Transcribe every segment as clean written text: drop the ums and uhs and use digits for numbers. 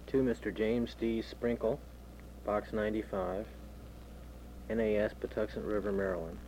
To Mr. James D. Sprinkle, Box 95, NAS, Patuxent River, Maryland,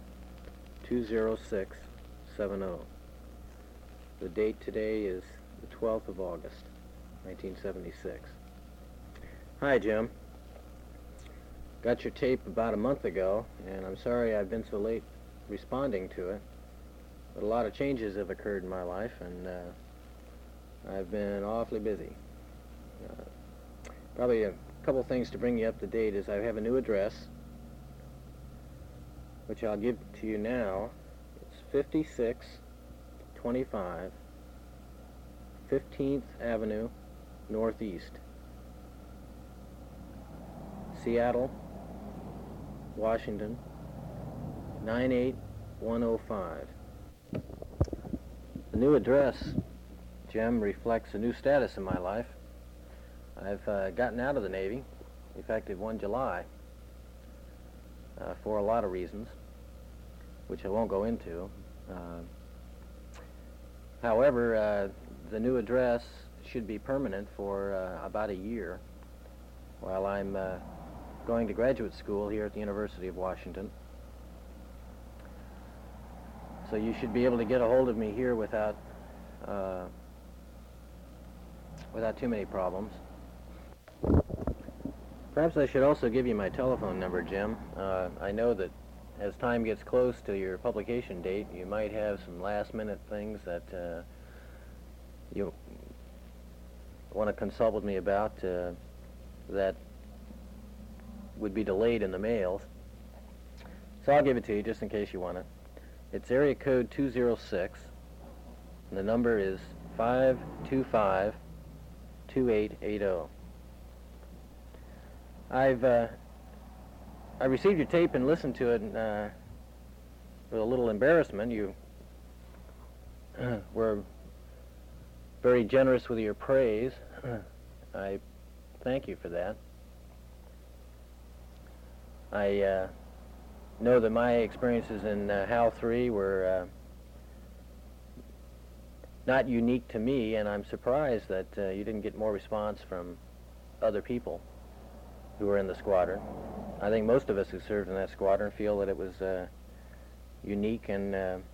20670. The date today is the 12th of August, 1976. Hi, Jim. Got your tape about a month ago, and I'm sorry I've been so late responding to it. But a lot of changes have occurred in my life, and I've been awfully busy. Probably a couple things to bring you up to date is I have a new address, which I'll give to you now. It's 5625 15th Avenue Northeast, Seattle, Washington, 98105. The new address, Jim, reflects a new status in my life. I've gotten out of the Navy, effective 1 July, for a lot of reasons, which I won't go into. However, the new address should be permanent for about a year while I'm going to graduate school here at the University of Washington. So you should be able to get a hold of me here without too many problems. Perhaps I should also give you my telephone number, Jim. I know that as time gets close to your publication date, you might have some last-minute things that you want to consult with me about that would be delayed in the mails. So I'll give it to you just in case you want it. It's area code 206, and the number is 525-2880. I received your tape and listened to it with a little embarrassment. You were very generous with your praise. I thank you for that. I know that my experiences in HAL 3 were not unique to me, and I'm surprised that you didn't get more response from other people who were in the squadron. I think most of us who served in that squadron feel that it was unique and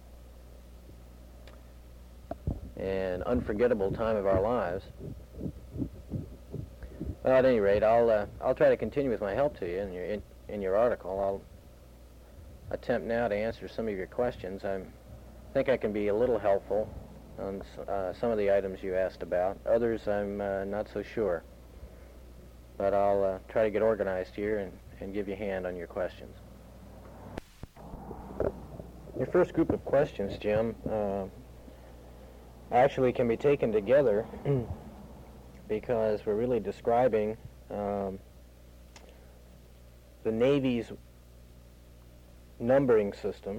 an unforgettable time of our lives. Well, at any rate, I'll try to continue with my help to you in your article. I'll attempt now to answer some of your questions. I think I can be a little helpful on some of the items you asked about. Others I'm not so sure. But I'll try to get organized here and give you a hand on your questions. Your first group of questions, Jim, actually can be taken together because we're really describing the Navy's numbering system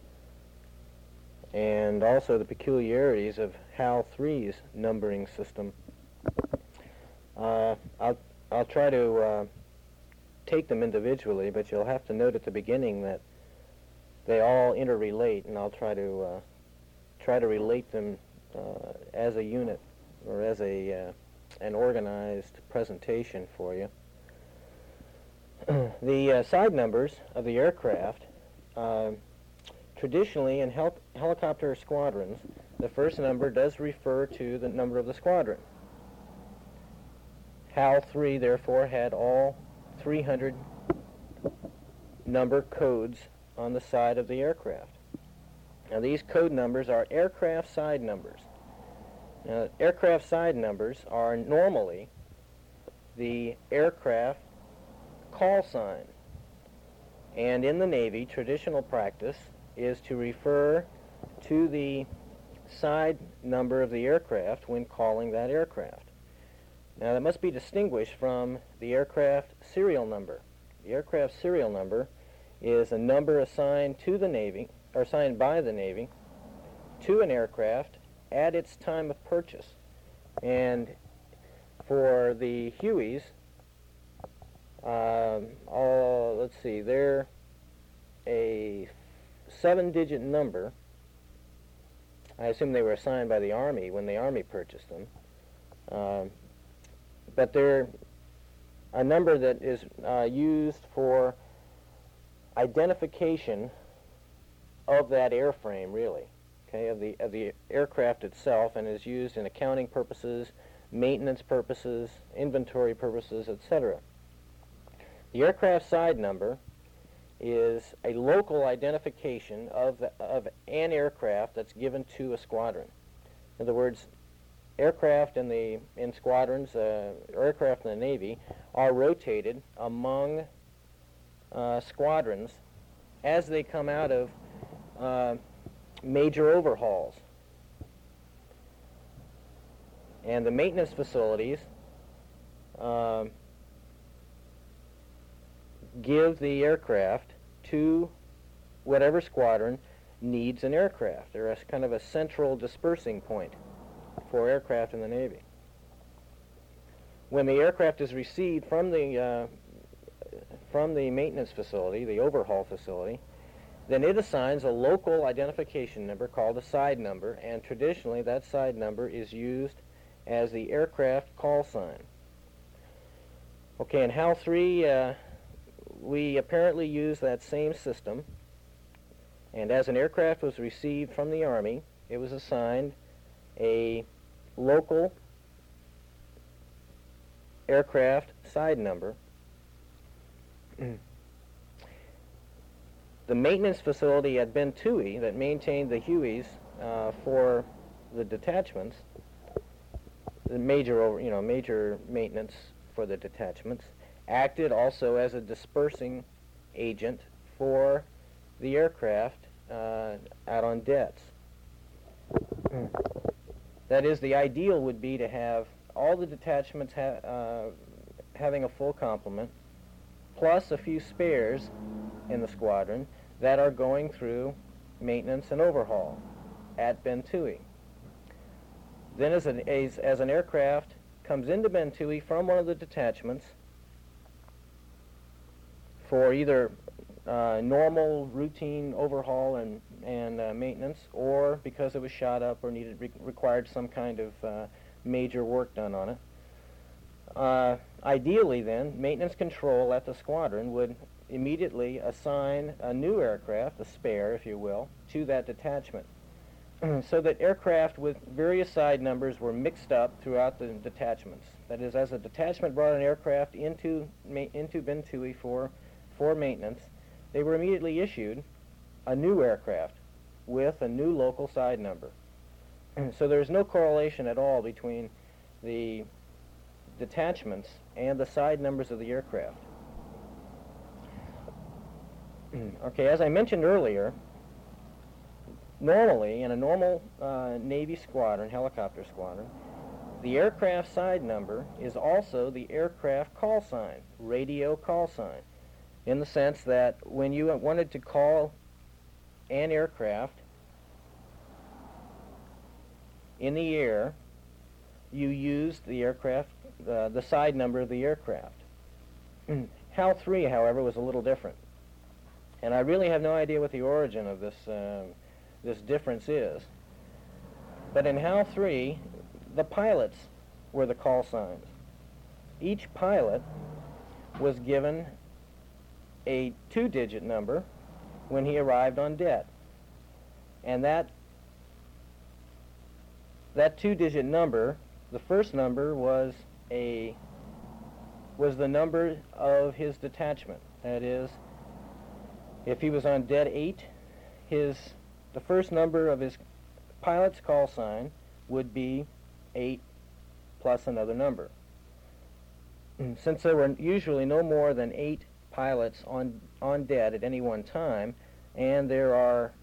and also the peculiarities of HAL 3's numbering system. I'll try to take them individually, but you'll have to note at the beginning that they all interrelate, and I'll try to relate them as a unit or as an organized presentation for you. The side numbers of the aircraft, traditionally in helicopter squadrons, the first number does refer to the number of the squadron. HAL 3, therefore, had all 300 number codes on the side of the aircraft. Now, these code numbers are aircraft side numbers. Now, aircraft side numbers are normally the aircraft call sign. And in the Navy, traditional practice is to refer to the side number of the aircraft when calling that aircraft. Now, that must be distinguished from the aircraft serial number. The aircraft serial number is a number assigned to the Navy, or assigned by the Navy, to an aircraft at its time of purchase. And for the Hueys, let's see, they're a 7-digit number. I assume they were assigned by the Army when the Army purchased them. but they're a number that is used for identification of that airframe, really, okay, of the aircraft itself, and is used in accounting purposes, maintenance purposes, inventory purposes, etc. The aircraft side number is a local identification of an aircraft that's given to a squadron. In other words, aircraft in squadrons, aircraft in the Navy, are rotated among squadrons as they come out of major overhauls. And the maintenance facilities give the aircraft to whatever squadron needs an aircraft. They're kind of a central dispersing point for aircraft in the Navy. When the aircraft is received from the maintenance facility, the overhaul facility, then it assigns a local identification number called a side number, and traditionally that side number is used as the aircraft call sign. Okay, in HAL 3, we apparently use that same system, and as an aircraft was received from the Army, it was assigned a local aircraft side number. The maintenance facility at Bentui that maintained the Hueys for the detachments, the major maintenance for the detachments, acted also as a dispersing agent for the aircraft out on debts. That is, the ideal would be to have all the detachments having a full complement, plus a few spares in the squadron that are going through maintenance and overhaul at Bentui. Then as an aircraft comes into Bentui from one of the detachments for either normal routine overhaul and maintenance, or because it was shot up or required some kind of major work done on it. Ideally then, maintenance control at the squadron would immediately assign a new aircraft, a spare if you will, to that detachment, so that aircraft with various side numbers were mixed up throughout the detachments. That is, as a detachment brought an aircraft into Bentui for maintenance, they were immediately issued a new aircraft with a new local side number. So there's no correlation at all between the detachments and the side numbers of the aircraft. Okay, as I mentioned earlier, normally in a normal Navy squadron, helicopter squadron, the aircraft side number is also the aircraft call sign, radio call sign, in the sense that when you wanted to call an aircraft in the air, you used the aircraft, the side number of the aircraft. HAL 3, however, was a little different. And I really have no idea what the origin of this difference is. But in HAL 3, the pilots were the call signs. Each pilot was given a 2-digit number when he arrived on deck. And that 2-digit number, the first number was the number of his detachment. That is, if he was on dead 8, the first number of his pilot's call sign would be 8 plus another number. Since there were usually no more than 8 pilots on dead at any one time, and there are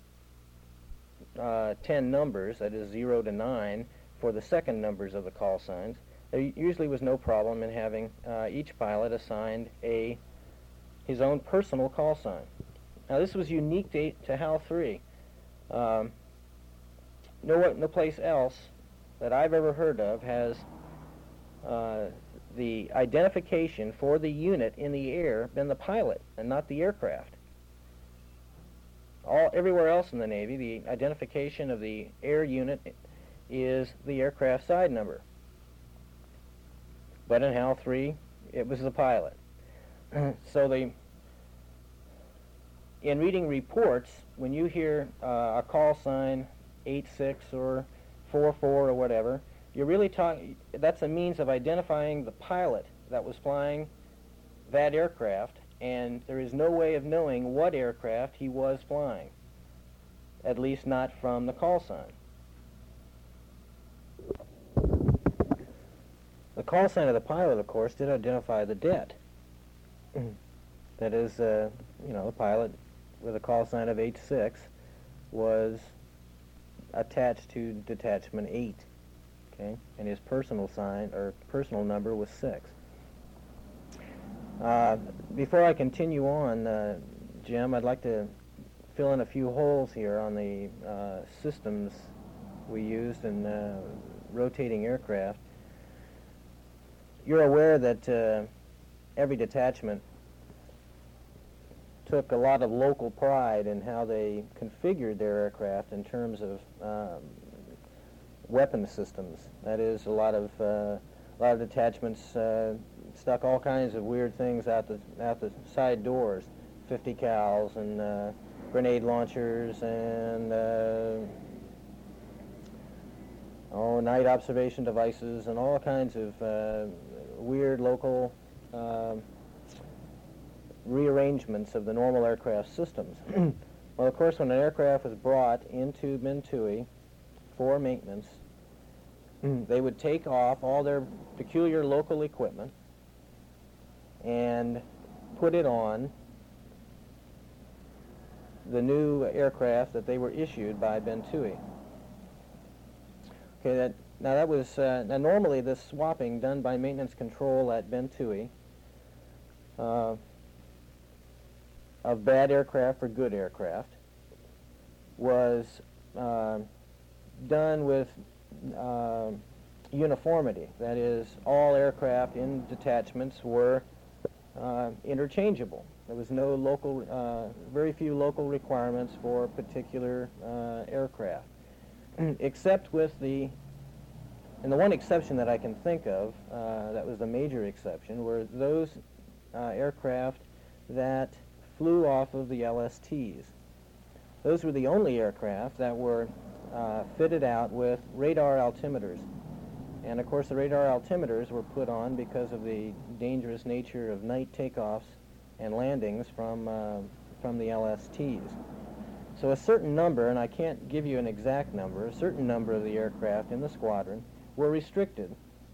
10 numbers, that is 0 to 9, for the second numbers of the call signs, there usually was no problem in having each pilot assigned his own personal call sign. Now this was unique to HAL 3. No place else that I've ever heard of has the identification for the unit in the air been the pilot and not the aircraft. Everywhere else in the Navy, the identification of the air unit is the aircraft side number. But in HAL 3, it was the pilot. So in reading reports, when you hear a call sign 86 or 44 or whatever, you're really talking, that's a means of identifying the pilot that was flying that aircraft, and there is no way of knowing what aircraft he was flying, at least not from the call sign. The call sign of the pilot, of course, did identify the det. That is, the pilot with a call sign of 86 was attached to detachment 8, okay, and his personal sign or personal number was 6. Before I continue on, Jim, I'd like to fill in a few holes here on the systems we used in rotating aircraft. You're aware that every detachment took a lot of local pride in how they configured their aircraft in terms of weapon systems. That is, a lot of detachments stuck all kinds of weird things out the side doors, 50 cals and grenade launchers and night observation devices and all kinds of weird local rearrangements of the normal aircraft systems. Well, of course, when an aircraft was brought into Bentui for maintenance, they would take off all their peculiar local equipment and put it on the new aircraft that they were issued by Bentui. Okay, now normally this swapping done by maintenance control at Bentui of bad aircraft for good aircraft was done with uniformity. That is, all aircraft in detachments were interchangeable. There was no local, very few local requirements for particular aircraft, except with and the one exception that I can think of, that was the major exception, were those aircraft that flew off of the LSTs. Those were the only aircraft that were fitted out with radar altimeters. And of course the radar altimeters were put on because of the dangerous nature of night takeoffs and landings from the LSTs. So a certain number, and I can't give you an exact number, a certain number of the aircraft in the squadron were restricted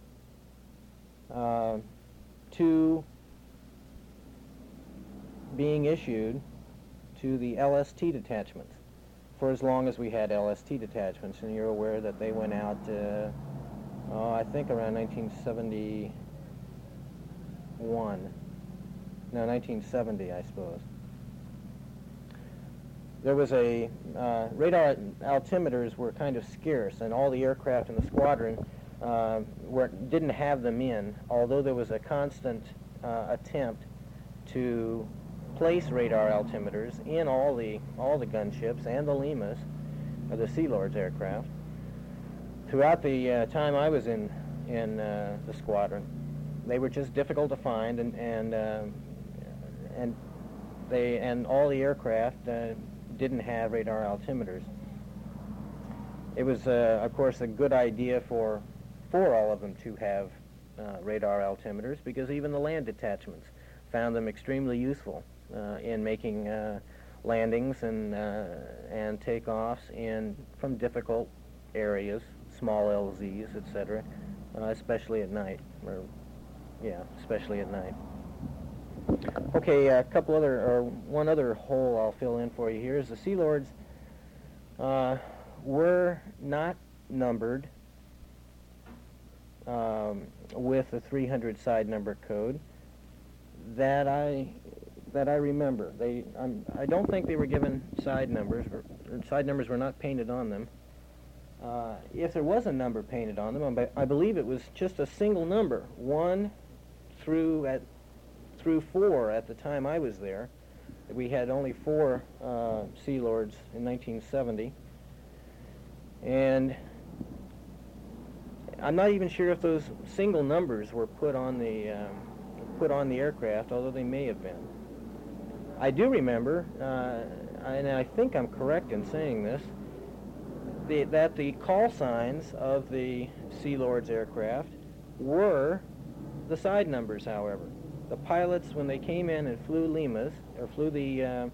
to being issued to the LST detachments for as long as we had LST detachments. And you're aware that they went out, I think around 1971. No, 1970, I suppose. There was radar altimeters were kind of scarce, and all the aircraft in the squadron didn't have them in, although there was a constant attempt to place radar altimeters in all the gunships and the Limas, or the Sea Lords aircraft. Throughout the time I was in the squadron, they were just difficult to find, and all the aircraft didn't have radar altimeters. It was, of course, a good idea for all of them to have radar altimeters, because even the land detachments found them extremely useful in making landings and takeoffs from difficult areas, small LZs, etc., especially at night. Especially at night. Okay, one other hole I'll fill in for you here is the Sea Lords were not numbered with the 300 side number code that I remember. I don't think they were given side numbers. Side numbers were not painted on them. If there was a number painted on them, I believe it was just a single number, 1 through 4 at the time I was there. We had only 4 Sea Lords in 1970. And I'm not even sure if those single numbers were put on the aircraft, although they may have been. I do remember, and I think I'm correct in saying this, that the call signs of the Sea Lord's aircraft were the side numbers, however. The pilots, when they came in and flew Limas, or flew the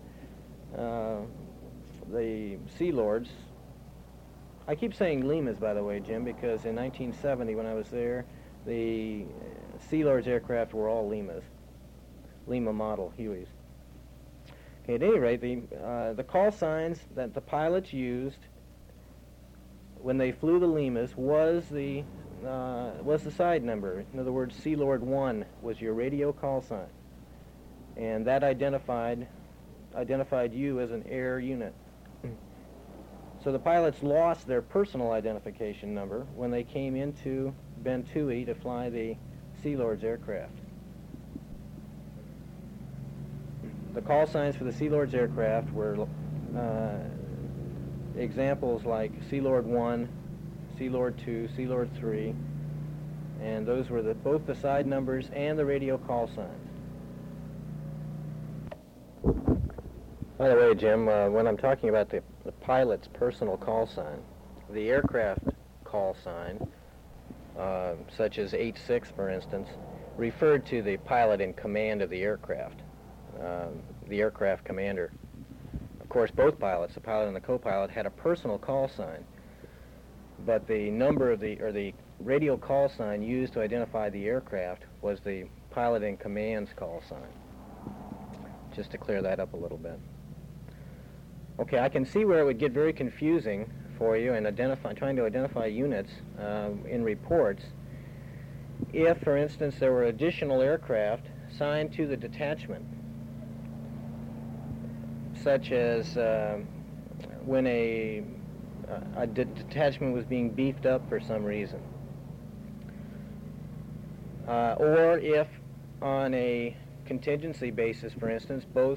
Sea Lords, I keep saying Limas, by the way, Jim, because in 1970, when I was there, the Sea Lord's aircraft were all Limas, Lima model Hueys. Okay, at any rate, the call signs that the pilots used when they flew the Limas was the side number. In other words, Sea Lord 1 was your radio call sign, and that identified you as an air unit. So the pilots lost their personal identification number when they came into Ben Tui to fly the Sea Lord's aircraft. The call signs for the Sea Lord's aircraft were examples like Sea Lord 1, Sea Lord 2, Sea Lord 3, and those were both the side numbers and the radio call signs. By the way, Jim, when I'm talking about the pilot's personal call sign, the aircraft call sign, such as H6, for instance, referred to the pilot in command of the aircraft, the aircraft commander. Of course, both pilots, the pilot and the co-pilot, had a personal call sign, but the number of the radio call sign used to identify the aircraft was the pilot in command's call sign. Just to clear that up a little bit. Okay, I can see where it would get very confusing for you in trying to identify units in reports if, for instance, there were additional aircraft signed to the detachment, such as when a detachment was being beefed up for some reason, or if on a contingency basis, for instance, both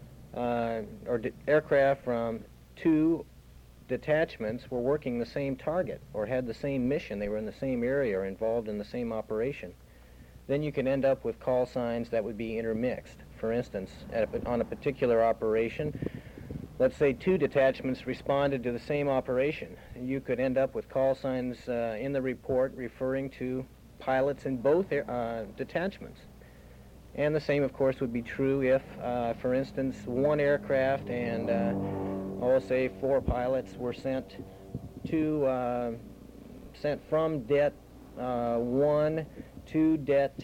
aircraft from two detachments were working the same target or had the same mission, they were in the same area or involved in the same operation, then you can end up with call signs that would be intermixed. For instance, on a particular operation, let's say two detachments responded to the same operation. You could end up with call signs in the report referring to pilots in both detachments. And the same, of course, would be true if, for instance, one aircraft and, say, 4 pilots were sent from Det 1 to Det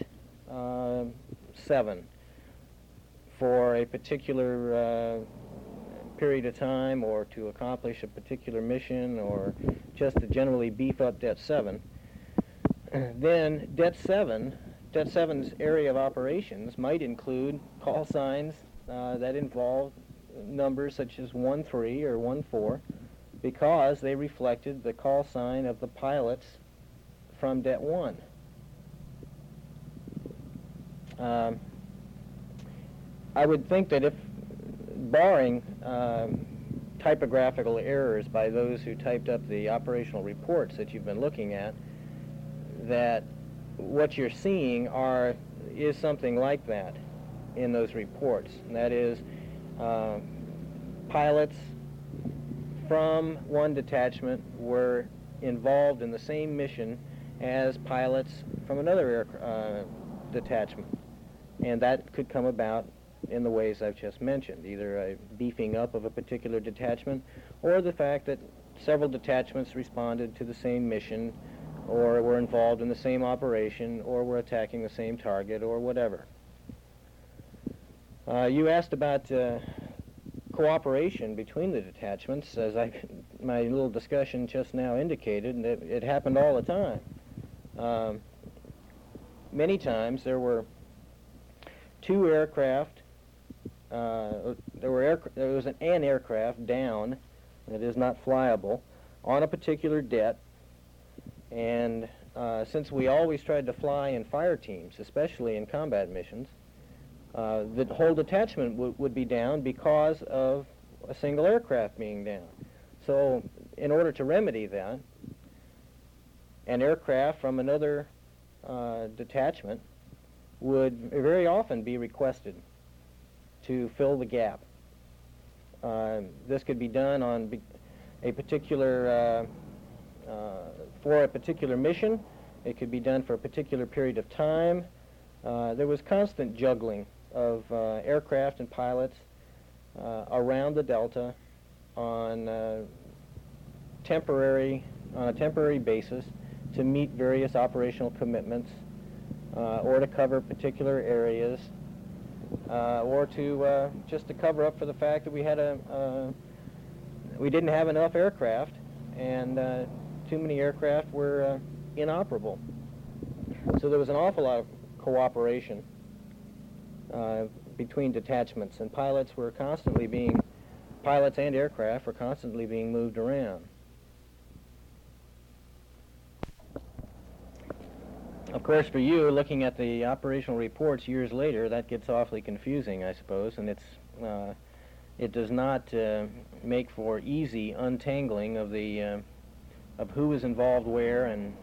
7 for a particular period of time, or to accomplish a particular mission, or just to generally beef up Det 7. Then Det 7's area of operations might include call signs that involve numbers such as 1-3 or 1-4, because they reflected the call sign of the pilots from Det 1. I would think that if, barring typographical errors by those who typed up the operational reports that you've been looking at, that what you're seeing is something like that in those reports. And that is, pilots from one detachment were involved in the same mission as pilots from another detachment. And that could come about in the ways I've just mentioned, either a beefing up of a particular detachment, or the fact that several detachments responded to the same mission, or were involved in the same operation, or were attacking the same target, or whatever. You asked about cooperation between the detachments. As my little discussion just now indicated, and it happened all the time. Many times there were two aircraft. There was an aircraft down that is not flyable on a particular det. And since we always tried to fly in fire teams, especially in combat missions, the whole detachment would be down because of a single aircraft being down. So in order to remedy that, an aircraft from another detachment would very often be requested to fill the gap. This could be done on a particular for a particular mission. It could be done for a particular period of time. There was constant juggling of aircraft and pilots around the Delta on a temporary basis to meet various operational commitments, or to cover particular areas, or to just to cover up for the fact that we didn't have enough aircraft, and too many aircraft were inoperable. So there was an awful lot of cooperation between detachments, and pilots and aircraft were constantly being moved around. Of course, for you, looking at the operational reports years later, that gets awfully confusing, I suppose, and it does not make for easy untangling of the of who is involved where, and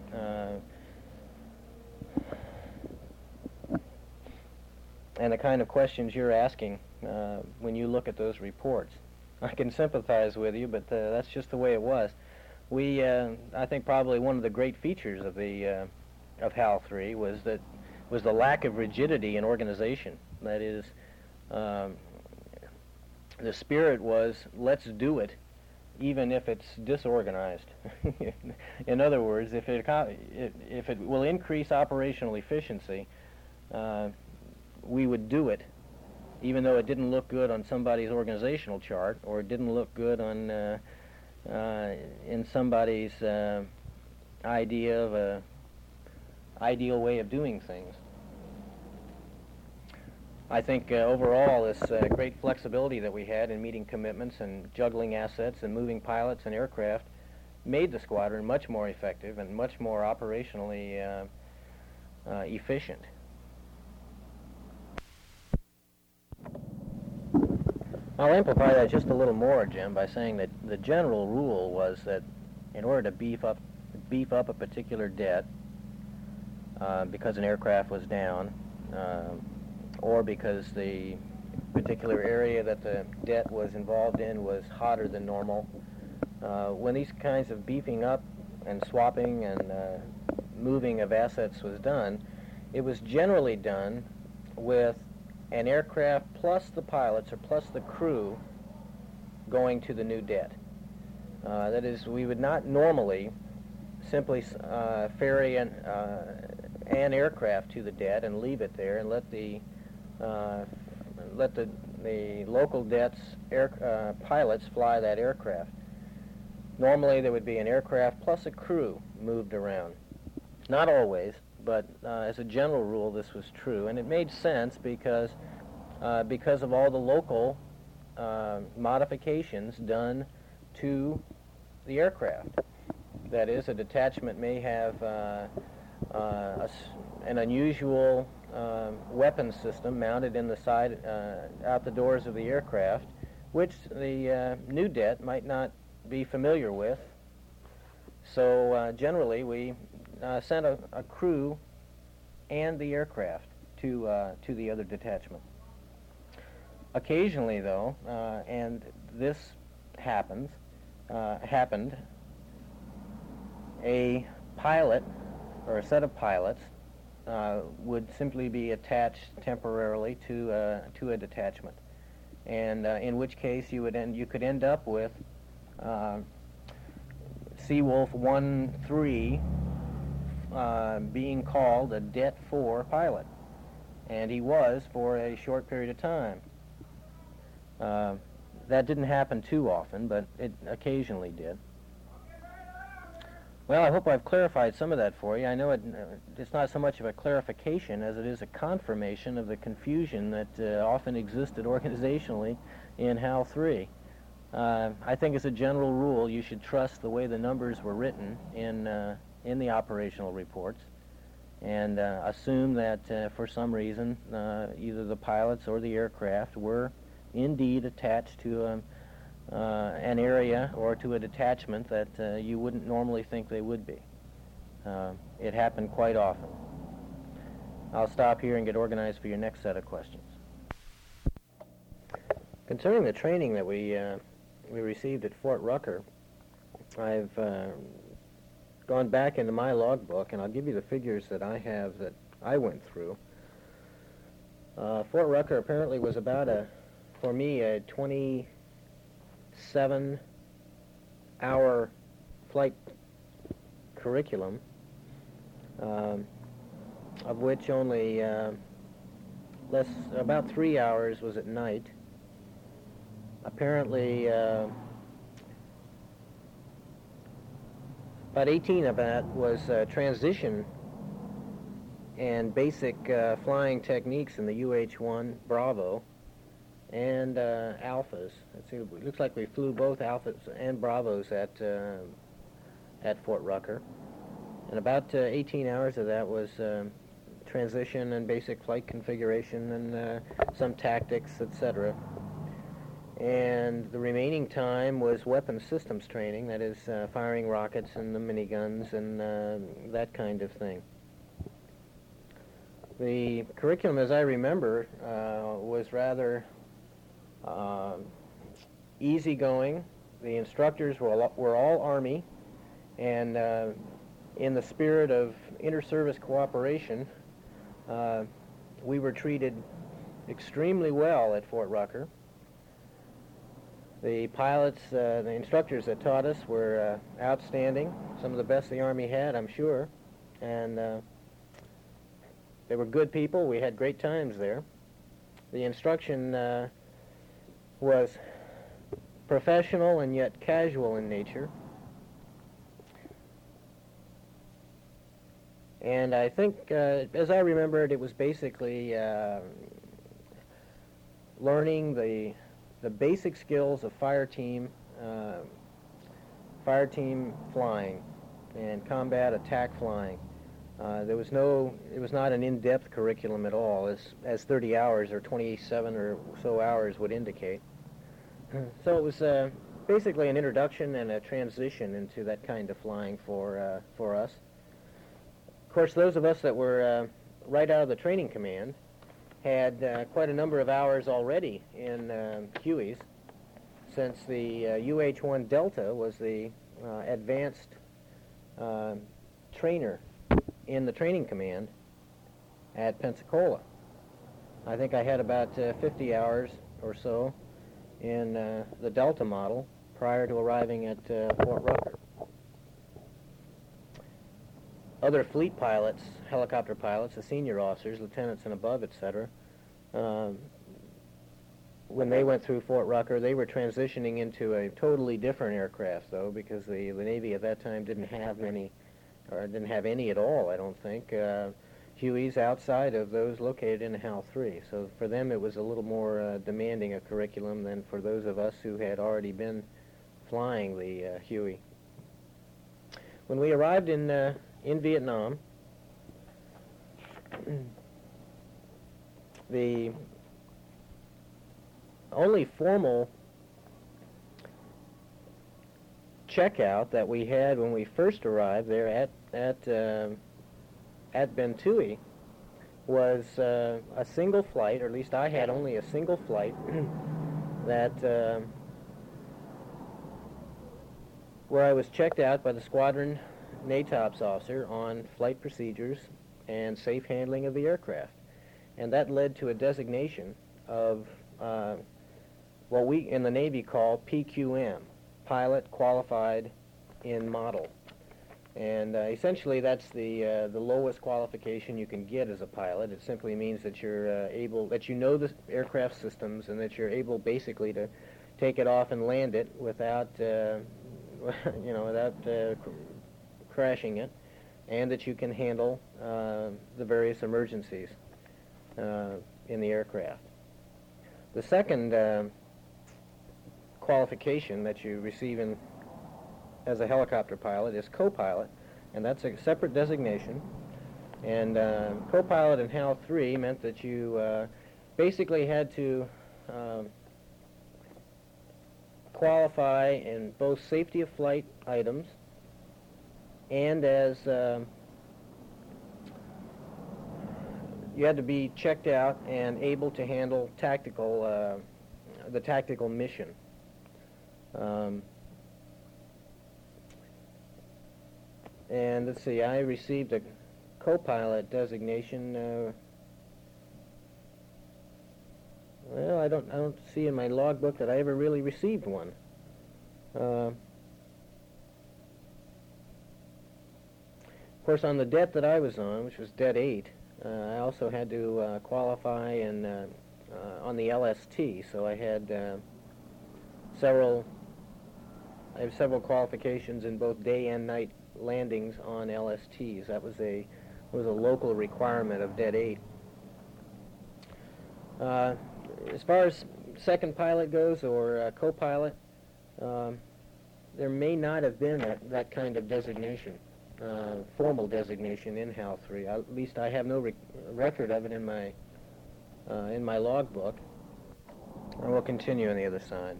the kind of questions you're asking when you look at those reports. I can sympathize with you, but that's just the way it was. I think probably one of the great features of HAL 3 was the lack of rigidity in organization. That is, the spirit was, let's do it, even if it's disorganized. In other words, if it will increase operational efficiency, we would do it, even though it didn't look good on somebody's organizational chart, or it didn't look good on in somebody's idea of a ideal way of doing things. I think overall this great flexibility that we had in meeting commitments and juggling assets and moving pilots and aircraft made the squadron much more effective and much more operationally efficient. I'll amplify that just a little more, Jim, by saying that the general rule was that in order to beef up a particular det, because an aircraft was down, or because the particular area that the det was involved in was hotter than normal, when these kinds of beefing up and swapping and moving of assets was done, it was generally done with an aircraft plus the pilots or plus the crew going to the new det. That is, we would not normally simply ferry an aircraft to the det and leave it there and let the local det's pilots fly that aircraft. Normally there would be an aircraft plus a crew moved around. Not always, but as a general rule this was true, and it made sense because of all the local modifications done to the aircraft. That is, a detachment may have an unusual weapons system mounted in the side, out the doors of the aircraft, which the new det might not be familiar with. So generally we sent a crew and the aircraft to the other detachment. Occasionally, though, and this happened, a pilot or a set of pilots would simply be attached temporarily to a detachment, and in which case you could end up with Seawolf 1-3 being called a Det 4 pilot, and he was for a short period of time. That didn't happen too often, but it occasionally did. Well, I hope I've clarified some of that for you. I know it's not so much of a clarification as it is a confirmation of the confusion that often existed organizationally in HAL 3. I think as a general rule, you should trust the way the numbers were written in the operational reports, and assume that for some reason either the pilots or the aircraft were indeed attached to an area or to a detachment that you wouldn't normally think they would be. It happened quite often. I'll stop here and get organized for your next set of questions. Concerning the training that we received at Fort Rucker, I've gone back into my logbook, and I'll give you the figures that I have that I went through. Fort Rucker apparently was about for me, a 27-hour flight curriculum, of which only about 3 hours was at night. Apparently, about 18 of that was transition and basic flying techniques in the UH-1 Bravo and Alphas. Let's see, it looks like we flew both Alphas and Bravos at Fort Rucker. And about 18 hours of that was transition and basic flight configuration and some tactics, etc. And the remaining time was weapons systems training, that is firing rockets and the miniguns and that kind of thing. The curriculum, as I remember, was rather easygoing. The instructors were all Army, and in the spirit of inter-service cooperation, we were treated extremely well at Fort Rucker. The pilots, the instructors that taught us were outstanding, some of the best the Army had, I'm sure, and they were good people. We had great times there. The instruction was professional and yet casual in nature. And I think, as I remembered, it was basically learning the basic skills of fire team flying and combat attack flying. It was not an in-depth curriculum at all, as 30 hours or 27 or so hours would indicate. So it was basically an introduction and a transition into that kind of flying for us. Of course, those of us that were right out of the training command had quite a number of hours already in Hueys, since the UH-1 Delta was the advanced trainer in the training command at Pensacola. I think I had about 50 hours or so in the Delta model prior to arriving at Fort Rucker. Other fleet pilots, helicopter pilots, the senior officers, lieutenants and above, etc., when they went through Fort Rucker, they were transitioning into a totally different aircraft, though, because the Navy at that time didn't have any at all, I don't think. Hueys outside of those located in HAL-3. So for them it was a little more demanding a curriculum than for those of us who had already been flying the Huey. When we arrived in Vietnam, the only formal checkout that we had when we first arrived there at Ben Thuy was a single flight, or at least I had only a single flight that where I was checked out by the squadron NATOPS officer on flight procedures and safe handling of the aircraft. And that led to a designation of what we in the Navy call PQM, Pilot Qualified in Model. And essentially that's the lowest qualification you can get as a pilot. It simply means that you're that you know the aircraft systems and that you're able basically to take it off and land it without, without crashing it, and that you can handle the various emergencies in the aircraft. The second qualification that you receive as a helicopter pilot is co-pilot, and that's a separate designation. And co-pilot in HAL-3 meant that you basically had to qualify in both safety of flight items and as you had to be checked out and able to handle the tactical mission. And let's see, I received a co-pilot designation. Well, I don't see in my logbook that I ever really received one. Of course, on the debt that I was on, which was debt 8, I also had to qualify on the LST. So I had several qualifications in both day and night landings on LSTs. That was a local requirement of debt 8. As far as second pilot goes, or co-pilot, there may not have been that kind of designation, formal designation in HAL 3. At least I have no record of it in my logbook. And we'll continue on the other side.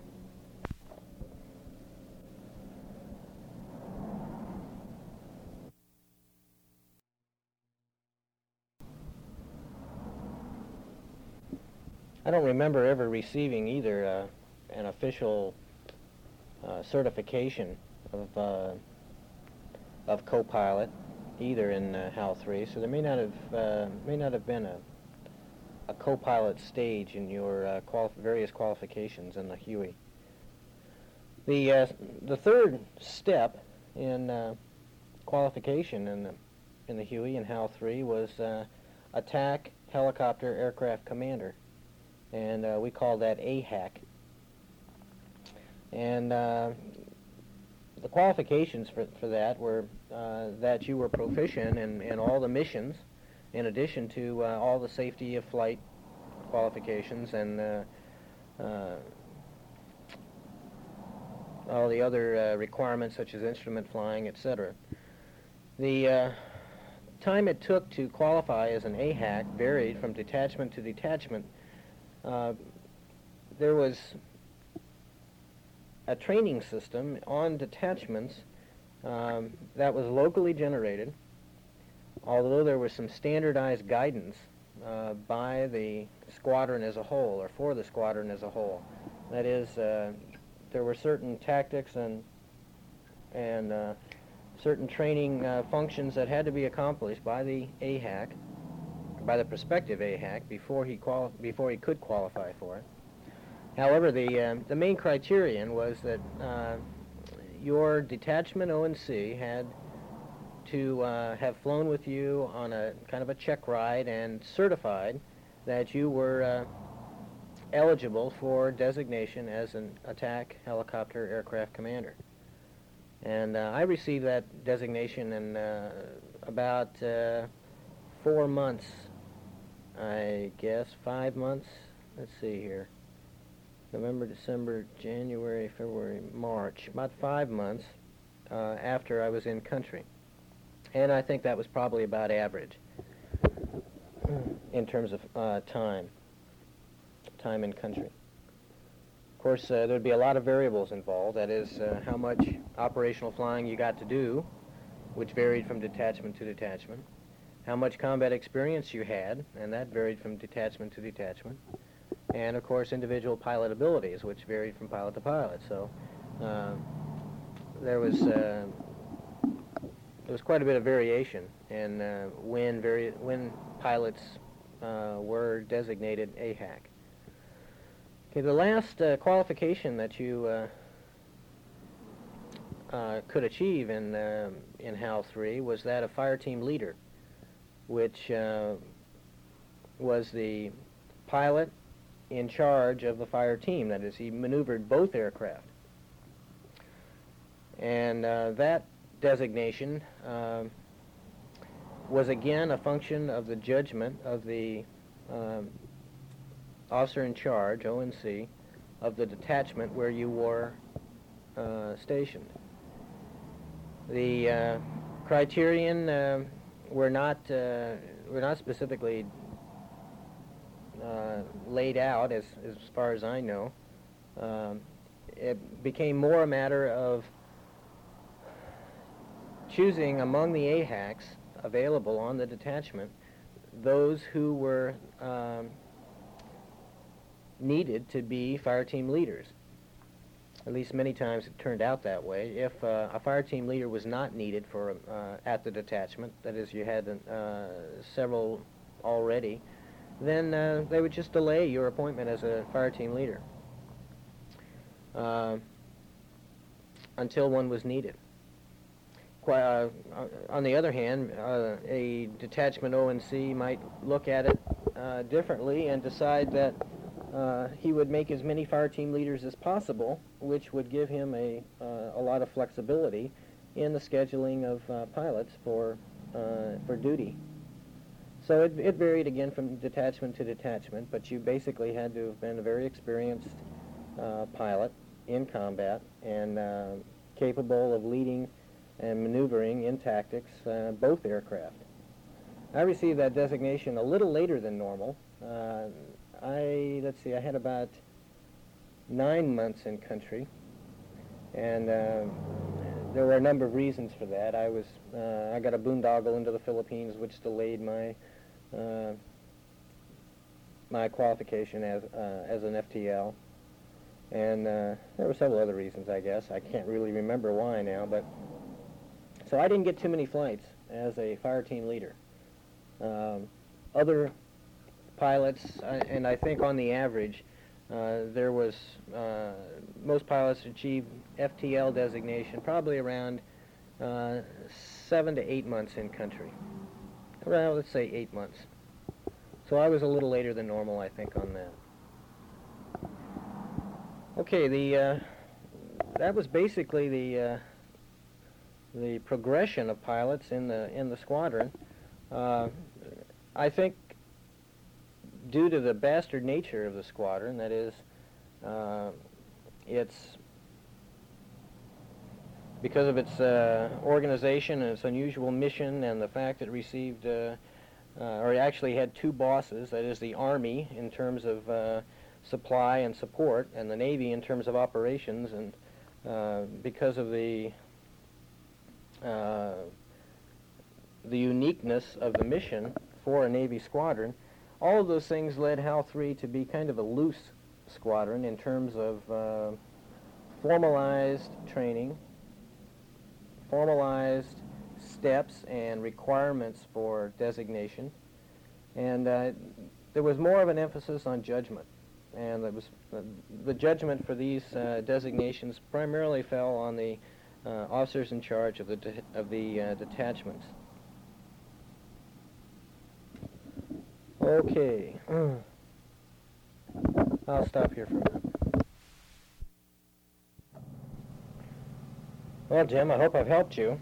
I don't remember ever receiving either an official certification of co-pilot, either in HAL 3. So there may not have been a co-pilot stage in your various qualifications in the Huey. The third step in qualification in the Huey in HAL 3 was Attack Helicopter Aircraft Commander. And we call that AHAC. And the qualifications for that were that you were proficient in all the missions, in addition to all the safety of flight qualifications and all the other requirements such as instrument flying, etc. The time it took to qualify as an AHAC varied from detachment to detachment. There was a training system on detachments that was locally generated, although there was some standardized guidance by the squadron as a whole, or for the squadron as a whole. That is, there were certain tactics and certain training functions that had to be accomplished by the AHAC, by the prospective AHAC, before he could qualify for it. However, the main criterion was that your detachment O&C had to have flown with you on a kind of a check ride and certified that you were eligible for designation as an attack helicopter aircraft commander. And I received that designation in about 4 months, I guess, 5 months. Let's see here. November, December, January, February, March. About 5 months after I was in country. And I think that was probably about average in terms of time in country. Of course, there would be a lot of variables involved. That is, how much operational flying you got to do, which varied from detachment to detachment. How much combat experience you had, and that varied from detachment to detachment. And, of course, individual pilot abilities, which varied from pilot to pilot. So there was quite a bit of variation in when pilots were designated AHAC. Okay, the last qualification that you could achieve in HAL 3 was that of fire team leader, which was the pilot in charge of the fire team. That is, he maneuvered both aircraft. And that designation was again a function of the judgment of the officer in charge, O&C, of the detachment where you were stationed. The criterion were not specifically laid out as far as I know. It became more a matter of choosing among the AHACs available on the detachment those who were needed to be fire team leaders. At least many times it turned out that way. If a fire team leader was not needed for at the detachment, that is, you had several already, then they would just delay your appointment as a fire team leader until one was needed. On the other hand, a detachment ONC might look at it differently and decide that he would make as many fire team leaders as possible, which would give him a lot of flexibility in the scheduling of pilots for duty. So it varied again from detachment to detachment, but you basically had to have been a very experienced pilot in combat and capable of leading and maneuvering in tactics both aircraft. I received that designation a little later than normal. I had about 9 months in country, and there were a number of reasons for that. I got a boondoggle into the Philippines, which delayed my my qualification as an FTL, and there were several other reasons, I guess. I can't really remember why now, but so I didn't get too many flights as a fire team leader. Other pilots, and I think on the average, there was most pilots achieved FTL designation probably around 7 to 8 months in country. Well, let's say 8 months. So I was a little later than normal, I think, on that. Okay, that was basically the progression of pilots in the squadron. I think due to the bastard nature of the squadron, that is, it's because of its organization and its unusual mission and the fact it received, or it actually had two bosses, that is the Army in terms of supply and support, and the Navy in terms of operations, and because of the uniqueness of the mission for a Navy squadron, all of those things led HAL 3 to be kind of a loose squadron in terms of formalized training, formalized steps and requirements for designation, and there was more of an emphasis on judgment. And there was the judgment for these designations primarily fell on the officers in charge of the detachments. Okay. I'll stop here for a minute. Well, Jim, I hope I've helped you.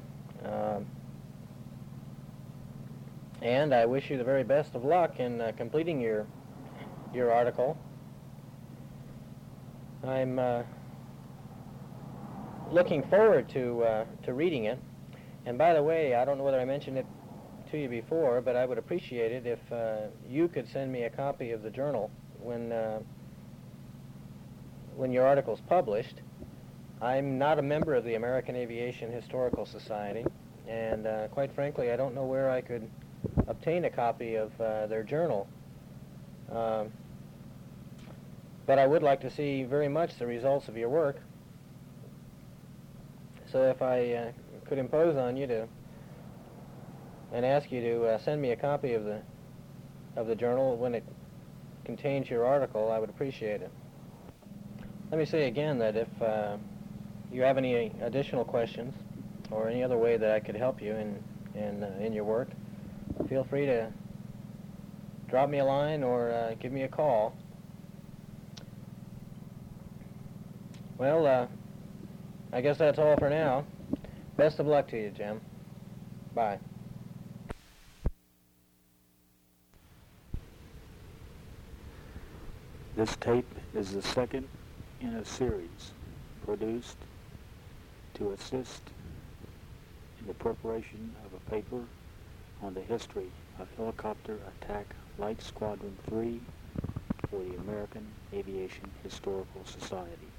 And I wish you the very best of luck in completing your article. I'm looking forward to reading it. And by the way, I don't know whether I mentioned it to you before, but I would appreciate it if you could send me a copy of the journal when your article's published. I'm not a member of the American Aviation Historical Society, and quite frankly, I don't know where I could obtain a copy of their journal. But I would like to see very much the results of your work. So if I could impose on you and ask you to send me a copy of the journal when it contains your article, I would appreciate it. Let me say again that if you have any additional questions or any other way that I could help you in your work, feel free to drop me a line or give me a call. Well, I guess that's all for now. Best of luck to you, Jim. Bye. This tape is the second in a series produced to assist in the preparation of a paper on the history of Helicopter Attack Light Squadron 3 for the American Aviation Historical Society.